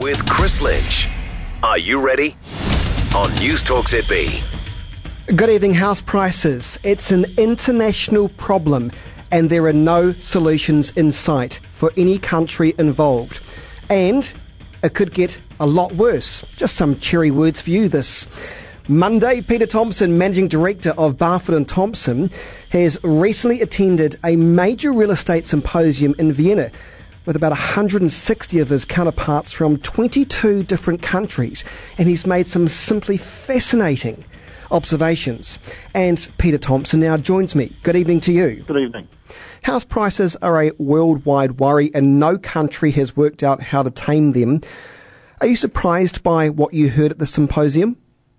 with Chris Lynch. Are you ready? On News Talk ZB. Good evening. House prices. It's an international problem and there are no solutions in sight for any country involved. And it could get a lot worse. Just some cheery words for you this Monday. Peter Thompson, Managing Director of Barfoot & Thompson, has recently attended a major real estate symposium in Vienna with about 160 of his counterparts from 22 different countries. And he's made some simply fascinating observations. And Peter Thompson now joins me. Good evening to you. Good evening. House prices are a worldwide worry and no country has worked out how to tame them. Are you surprised by what you heard at the symposium?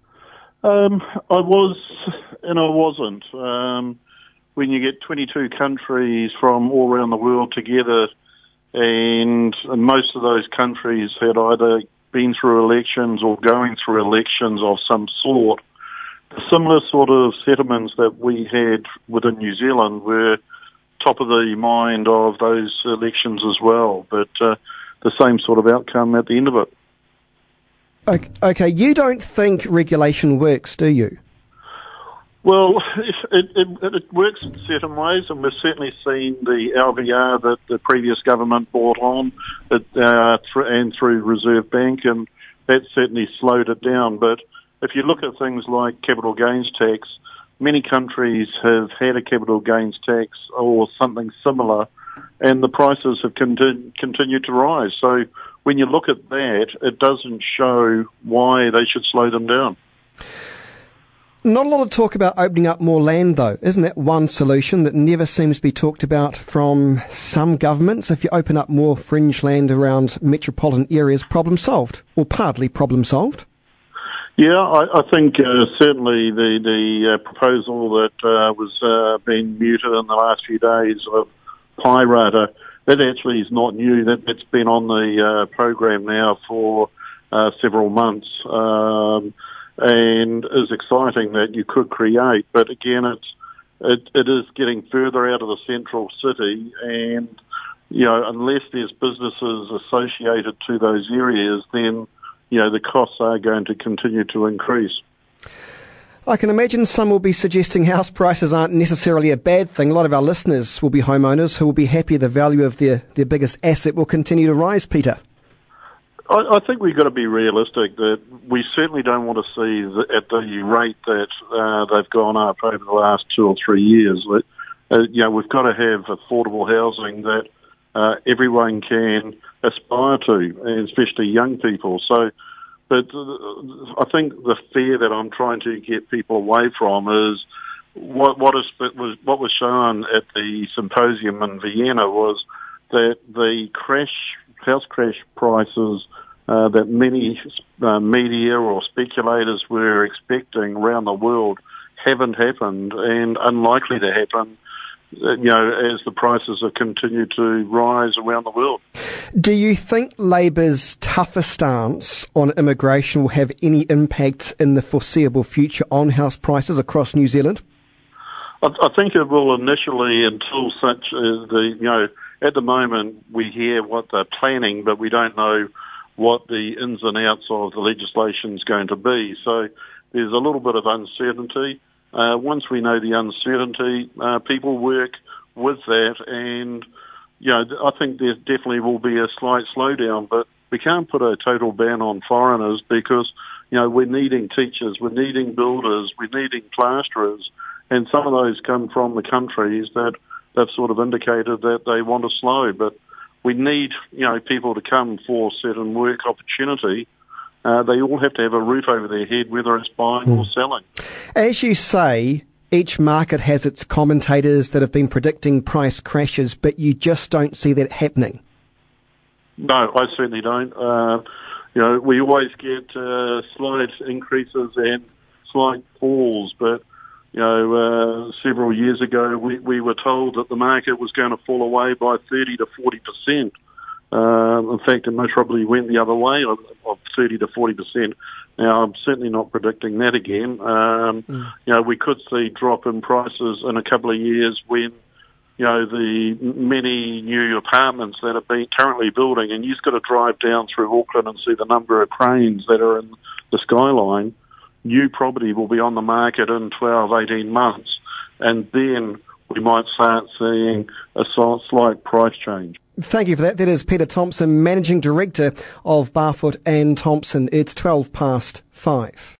I was and I wasn't. When you get 22 countries from all around the world together, and most of those countries had either been through elections or going through elections of some sort, the similar sort of settlements that we had within New Zealand were top of the mind of those elections as well, but the same sort of outcome at the end of it. Okay, you don't think regulation works, do you? Well, it works in certain ways, and we've certainly seen the LVR that the previous government brought on and through Reserve Bank, and that certainly slowed it down. But if you look at things like capital gains tax, many countries have had a capital gains tax or something similar, and the prices have continued to rise. So when you look at that, it doesn't show why they should slow them down. Not a lot of talk about opening up more land, though. Isn't that one solution that never seems to be talked about from some governments? If you open up more fringe land around metropolitan areas, problem solved, or partly problem solved? Yeah, I think certainly the proposal that was being mooted in the last few days of Pi Rata, that actually is not new. That's been on the program now for several months, and is exciting that you could create. But again, it is getting further out of the central city, and unless there's businesses associated to those areas, then the costs are going to continue to increase. I can imagine some will be suggesting house prices aren't necessarily a bad thing. A lot of our listeners will be homeowners who will be happy the value of their biggest asset will continue to rise, Peter. I think we've got to be realistic that we certainly don't want to see at the rate that they've gone up over the last 2 or 3 years. We've got to have affordable housing that everyone can aspire to, and especially young people. But I think the fear that I'm trying to get people away from is what was shown at the symposium in Vienna was that the house crash prices that many media or speculators were expecting around the world haven't happened and unlikely to happen, as the prices have continued to rise around the world. Do you think Labour's tougher stance on immigration will have any impact in the foreseeable future on house prices across New Zealand? I think it will initially, until at the moment we hear what they're planning, but we don't know what the ins and outs of the legislation is going to be. So there's a little bit of uncertainty. Once we know the uncertainty, people work with that, and I think there definitely will be a slight slowdown, but we can't put a total ban on foreigners because we're needing teachers, we're needing builders, we're needing plasterers, and some of those come from the countries that they've sort of indicated that they want to slow. But we need people to come for certain work opportunity. They all have to have a roof over their head, whether it's buying or selling. As you say, each market has its commentators that have been predicting price crashes, but you just don't see that happening. No, I certainly don't. We always get slight increases and slight falls, but several years ago we were told that the market was going to fall away by 30 to 40%. In fact, it most probably went the other way of 30 to 40%. Now, I'm certainly not predicting that again. We could see drop in prices in a couple of years when the many new apartments that are being currently building, and you've got to drive down through Auckland and see the number of cranes that are in the skyline. New property will be on the market in 12, 18 months, and then we might start seeing a slight price change. Thank you for that. That is Peter Thompson, Managing Director of Barfoot and Thompson. It's 5:12.